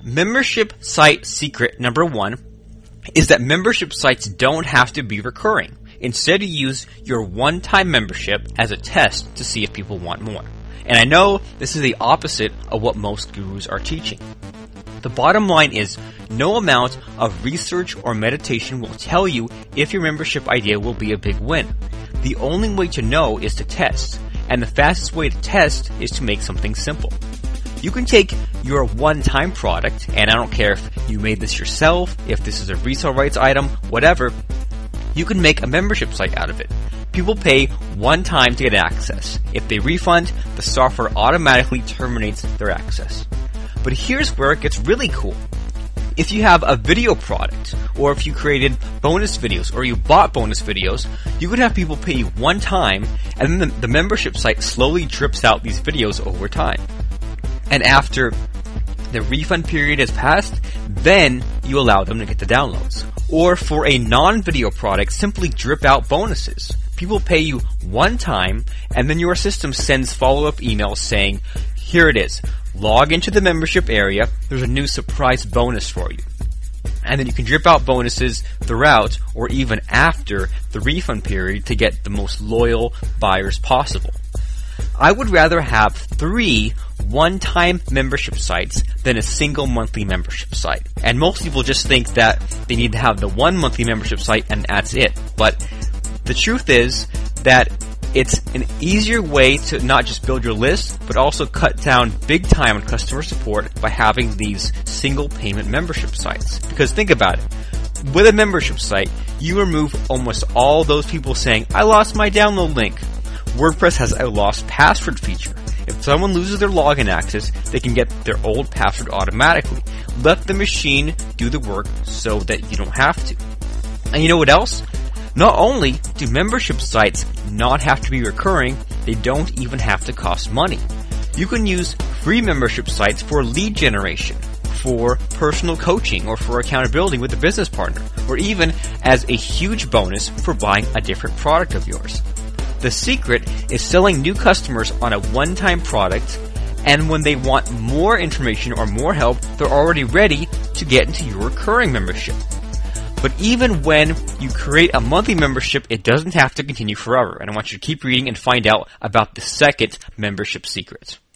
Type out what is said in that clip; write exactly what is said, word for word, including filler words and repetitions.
Membership site secret number one is that membership sites don't have to be recurring. Instead, you use your one-time membership as a test to see if people want more. And I know this is the opposite of what most gurus are teaching. The bottom line is, no amount of research or meditation will tell you if your membership idea will be a big win. The only way to know is to test, and the fastest way to test is to make something simple. You can take your one-time product, and I don't care if you made this yourself, if this is a resale rights item, whatever, you can make a membership site out of it. People pay one time to get access. If they refund, the software automatically terminates their access. But here's where it gets really cool. If you have a video product, or if you created bonus videos, or you bought bonus videos, you could have people pay you one time, and then the, the membership site slowly drips out these videos over time. And after the refund period has passed, then you allow them to get the downloads. Or for a non-video product, simply drip out bonuses. People pay you one time, and then your system sends follow-up emails saying, here it is, log into the membership area, there's a new surprise bonus for you. And then you can drip out bonuses throughout or even after the refund period to get the most loyal buyers possible. I would rather have three one-time membership sites than a single monthly membership site. And most people just think that they need to have the one monthly membership site and that's it. But the truth is that it's an easier way to not just build your list, but also cut down big time on customer support by having these single payment membership sites. Because think about it. With a membership site, you remove almost all those people saying, I lost my download link. WordPress has a lost password feature. If someone loses their login access, they can get their old password automatically. Let the machine do the work so that you don't have to. And you know what else? Not only do membership sites not have to be recurring, they don't even have to cost money. You can use free membership sites for lead generation, for personal coaching, or for accountability with a business partner, or even as a huge bonus for buying a different product of yours. The secret is selling new customers on a one-time product, and when they want more information or more help, they're already ready to get into your recurring membership. But even when you create a monthly membership, it doesn't have to continue forever, and I want you to keep reading and find out about the second membership secret.